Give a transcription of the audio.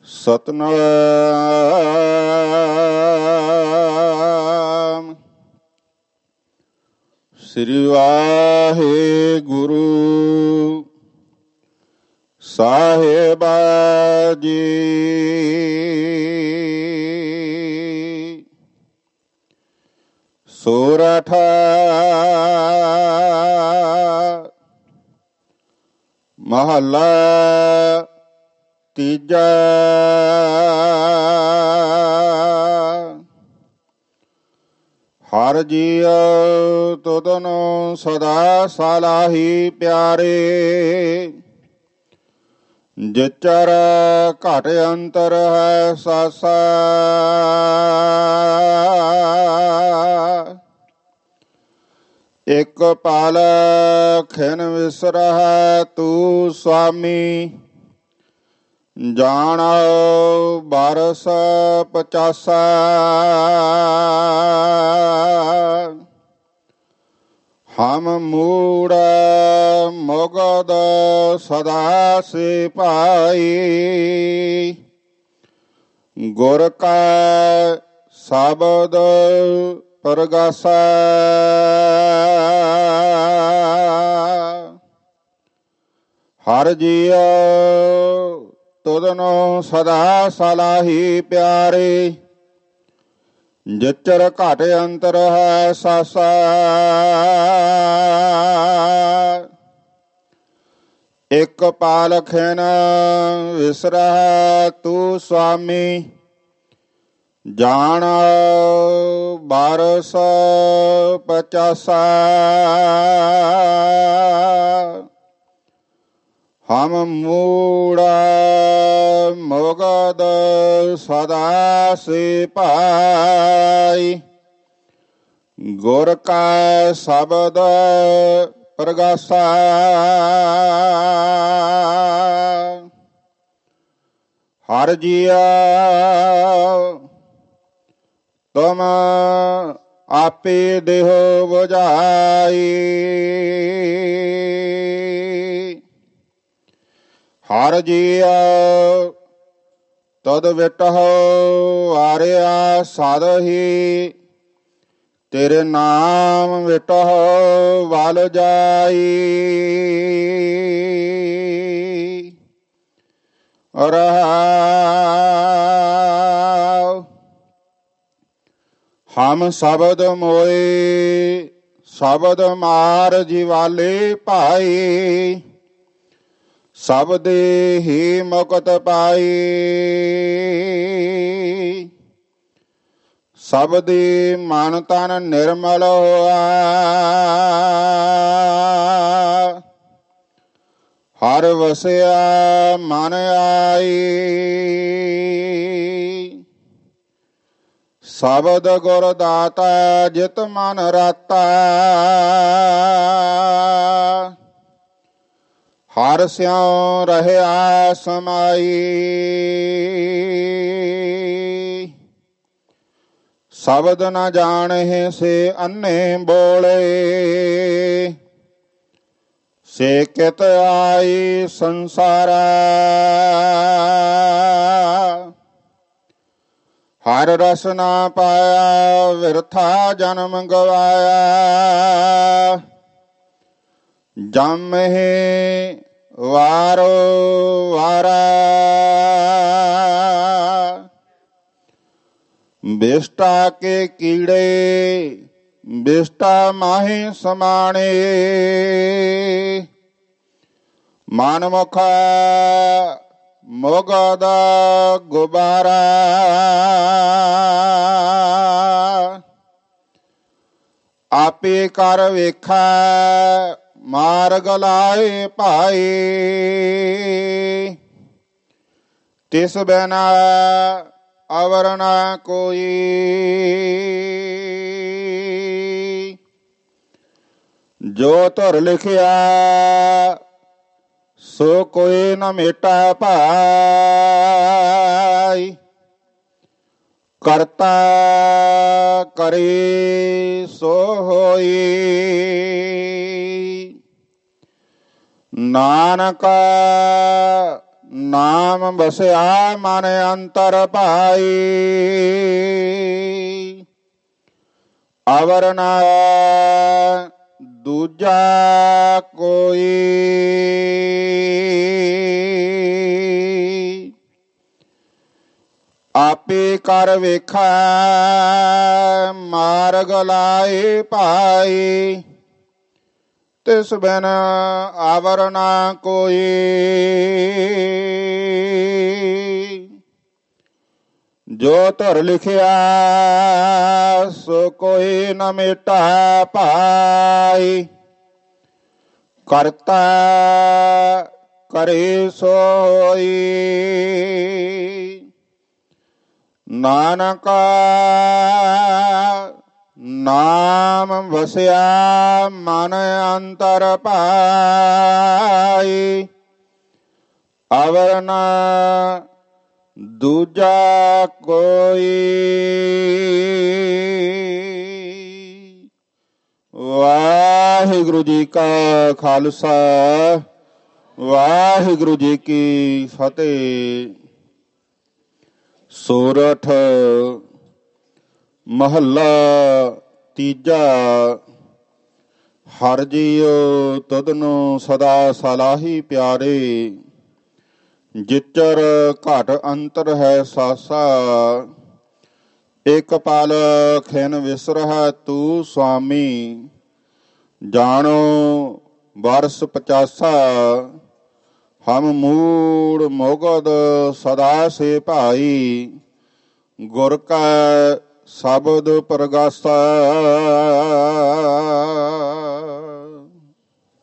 ਸਤਨਾਮ ਸ੍ਰੀ ਵਾਹਿਗੁਰੂ ਸਾਹਿਬ ਜੀ। ਸੋਰਠ ਮਹੱਲਾ ਤੀਜਾ। ਹਰਿ ਜੀਉ ਤੁਧਨੁ ਸਦਾ ਸਲਾਹੀ ਪਿਆਰੇ, ਜਿਚਰ ਘਟ ਅੰਤਰ ਹੈ ਸਾਸਾ। ਇਕ ਪਲ ਖਿਨ ਵਿਸਰਹਿ ਤੂੰ ਸੁਆਮੀ, ਜਾਣਉ ਬਰਸ 50। ਹਮ ਮੂੜ ਮੁਗਧ ਸਦਾ ਸਿਪਾਈ, ਗੁਰ ਕਾ ਸ਼ਬਦ ਪਰਗਾਸਾ। ਹਰਿ ਜੀਉ ਤੁਧਨੁ ਸਦਾ ਸਲਾਹੀ ਪਿਆਰੇ, ਜਿਚਰ ਘਟ ਅੰਤਰ ਹੈ ਸਾਸਾ। ਇਕ ਪਲ ਖਿਨ ਵਿਸਰਹਿ ਤੂੰ ਸੁਆਮੀ, ਜਾਣਉ ਬਰਸ 50। ਹਮ ਮੂੜ ਮੁਗਧ ਸਦਾ ਸਿਪਾਈ, ਗੁਰ ਕਾ ਸ਼ਬਦ ਪਰਗਾਸਾ। ਹਰਿ ਜੀਉ ਤੁਮ ਆਪੇ ਦੇਹੁ ਬੁਝਾਈ, ਹਰਿ ਜੀਉ ਤਦ ਵਿਟਹੁ ਵਾਰਿਆ ਸਾਧਹੀ, ਤੇਰੇ ਨਾਮ ਵਿਟਹੁ ਵਲ ਜਾਈ। ਰਹਾਉ ਹਮ ਸ਼ਬਦ ਮੋਏ ਸ਼ਬਦ ਮਾਰ ਜੀਵਾਲੇ ਭਾਈ, ਸ਼ਬਦੇ ਹੀ ਮੁਕਤ ਪਾਈ। ਸ਼ਬਦੇ ਮਨ ਤਨ ਨਿਰਮਲ ਹੋਆ, ਹਰਿ ਵਸਿਆ ਮਨ ਆਈ। ਸ਼ਬਦ ਗੁਰ ਦਾਤਾ ਜਿਤ ਮਨ ਰਾਤਾ, ਹਰਿ ਸਿਉ ਰਹਿਆ ਸਮਾਈ। ਸ਼ਬਦ ਨ ਜਾਣਹਿ ਸੇ ਅੰਨ੍ਹੇ ਬੋਲੇ, ਸੇ ਕਿਤ ਆਈ ਸੰਸਾਰਾ। ਹਰਿ ਰਸ ਨਾ ਪਾਇਆ ਵਿਰਥਾ ਜਨਮ ਗਵਾਇਆ, ਜੰਮਹਿ ਵਾਰੋ ਵਾਰਾ। ਬਿਸ਼ਟਾ ਕੇ ਕੀੜੇ ਬਿਸ਼ਟਾ ਮਾਹੀ ਸਮਾਣੇ, ਮਨ ਮੁਖ ਮੁਗਧ ਗੁਬਾਰਾ। ਆਪੇ ਕਰ ਵੇਖੈ ਮਾਰਗ ਲਾਏ ਭਾਈ, ਤਿਸ ਬਿਨਾ ਅਵਰ ਨਾ ਕੋਈ। ਜੋ ਧੁਰ ਲਿਖਿਆ ਸੋ ਕੋਈ ਨ ਮੇਟਾ ਭਾਈ, ਕਰਤਾ ਕਰੇ ਸੋ ਹੋਈ। ਨਾਨਕ ਨਾਮ ਬਸਿਆ ਮਨ ਅੰਤਰ ਭਾਈ। ਅਵਰ ਨਾ ਦੂਜਾ ਕੋਈ। ਆਪੇ ਕਰ ਵੇਖੈ ਮਾਰਗ ਲਾਏ ਭਾਈ। ਤਿਸ ਬਿਨ ਆਵਰ ਨਾ ਕੋਈ। ਜੋ ਧਰ ਲਿਖਿਆ ਸੋ ਕੋਈ ਨ ਮੇਟਾ ਭਾਈ। ਕਰਤਾ ਕਰੇ ਸੋਈ। ਨਾਨਕ ਨਾਮ ਵਸਿਆ ਮਨ ਅੰਤਰ ਭਾਈ। ਅਵਰ ਨਾ ਦੂਜਾ ਕੋਈ। ਵਾਹਿਗੁਰੂ ਜੀ ਕਾ ਖਾਲਸਾ ਵਾਹਿਗੁਰੂ ਜੀ ਕੀ ਫਤਿਹ। ਸੋਰਠ ਮਹੱਲਾ ਤੀਜਾ। ਹਰਿ ਜੀਉ ਤੁਧਨੂੰ ਸਦਾ ਸਲਾਹੀ ਪਿਆਰੇ। ਜਿਚਰ ਘਟ ਅੰਤਰ ਹੈ ਸਾਸਾ। ਇਕ ਪਲ ਖਿਨ ਵਿਸਰਹਿ ਤੂੰ ਸੁਆਮੀ। ਜਾਣੋ ਵਰਸ 50 ਹਮ ਮੂੜ ਮੁਗਦ ਸਦਾ ਸੇ ਭਾਈ। ਗੁਰ ਕਾ ਸ਼ਬਦ ਪ੍ਰਗਾਸਾ।